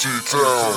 T-Town.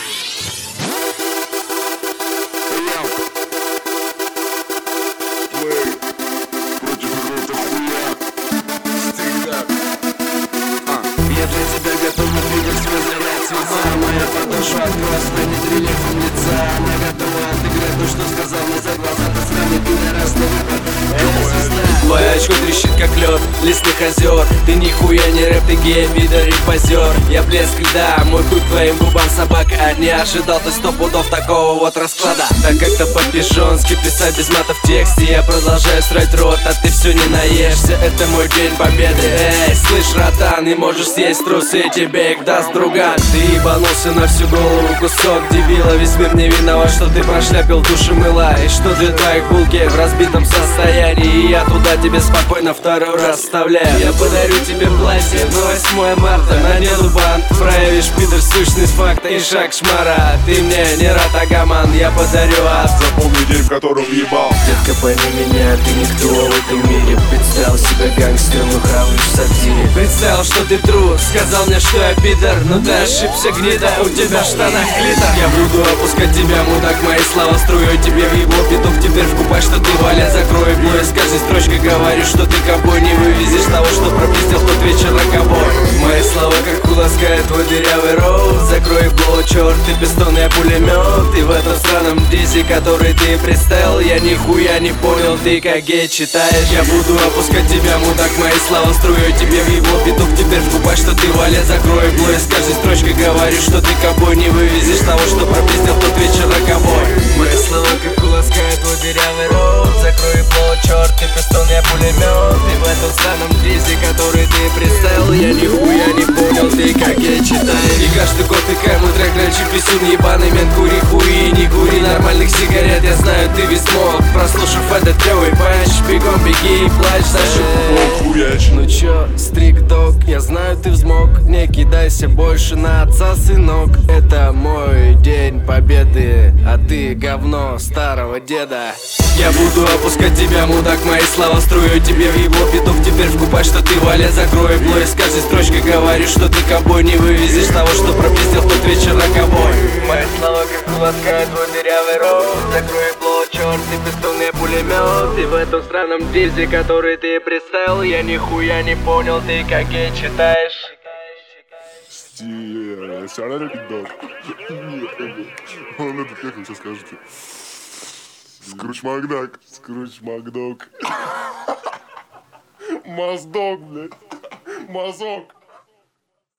Я для тебя готов на двигать слезы рать связа. Моя подошва от красной, не рельефом лица. Она готова отыграть то, что сказал мне за глаза. Ты сраный пидорас на выбор. Это звезда. Твое очко трещит как лед лесных озер. Ты нихуя не рэп, ты гей, пидор и позер. Я блеск льда, мой хуй к твоим губам собака. Не ожидал ты 100 пудов такого вот расклада. Так как-то по-пижонски писать без мата в тексте. Я продолжаю строить рот, а ты все не наешься. Это мой день победы. Эй, слышь, братан, не можешь съесть трусы, тебе их даст друган. Ты ебанулся на всю голову, кусок дебила. Весь мир не виноват, что ты прошляпил души мыла. И что две твоих булки в разбитом состоянии. И я туда тебе спокойно второй раз вставляю. Я подарю тебе платье на 8 марта. Надену бант, проявишь, пидор, сущность факта и шаг шмара. Ты мне не рад, агаман, я подарю ад. Запомни день, в котором ебал. Детка, пойми меня, ты никто в этом мире. Представил себя гангстером, но хаваешь в сортире. Представил, что ты трус, сказал мне, что я пидор. Но ты ошибся, гнида, у тебя в штанах клитор. Я буду опускать тебя, мудак, мои слова струей тебе в ебло. Петух теперь вкупай, что ты, Валя, закрой бло. И с каждой строчкой говорю, что ты кобой. Не вывезешь того, что пропиздил в тот вечер роковой. Мои слова как куласкает твой дырявый рот. Закрой бло, черт, ты пистон, я пулемет. И в этом странном дизе, который ты представил, я нихуя не понял, ты как гей читаешь. Я буду опускать тебя, мудак, мои слова струей тебе в ебло. Петух теперь вкупай, что ты, Валя, закрой бло. И с каждой строчкой говорю, что ты кобой. Не вывезешь того, что пропиздил в тот вечер роковой. Мои слова как куласкает твой дырявый рот. Закрой бло, черт, ты пистон, я пулемет. И в этом странном дизе, который ты представил, я нихуя не понял, ты как гей читаешь. И каждый год ты кому трек дрочи писюн ебаный мент. Кури хуи, не кури нормальных сигарет. Я знаю, ты весь мог, прослушав этот клевый панч. Бегом беги и плачь, Хуяч. ну чё, стрик-дог, я знаю, ты взмок. Не кидайся больше на отца, сынок. Это мой день победы, а ты говно старого деда. Я буду опускать тебя, мудак, мои слова струю тебе в ебло. Петух теперь вкупай, что ты, Валя, закрой бло. И с каждой строчкой говорю, что ты кобой. Не вывезешь того, что пропиздил в тот вечер роковой. Мои слова как куласкает твой дырявый рот. Закрой бло, черт, ты пистон, я пулемет. И в этом странном дизе, который ты представил, я нихуя не понял, ты как гей читаешь. Дог. Он этот, как вы сейчас скажете? Скруч Макдак. Скруч Макдог. Маздок, блядь. Мазок.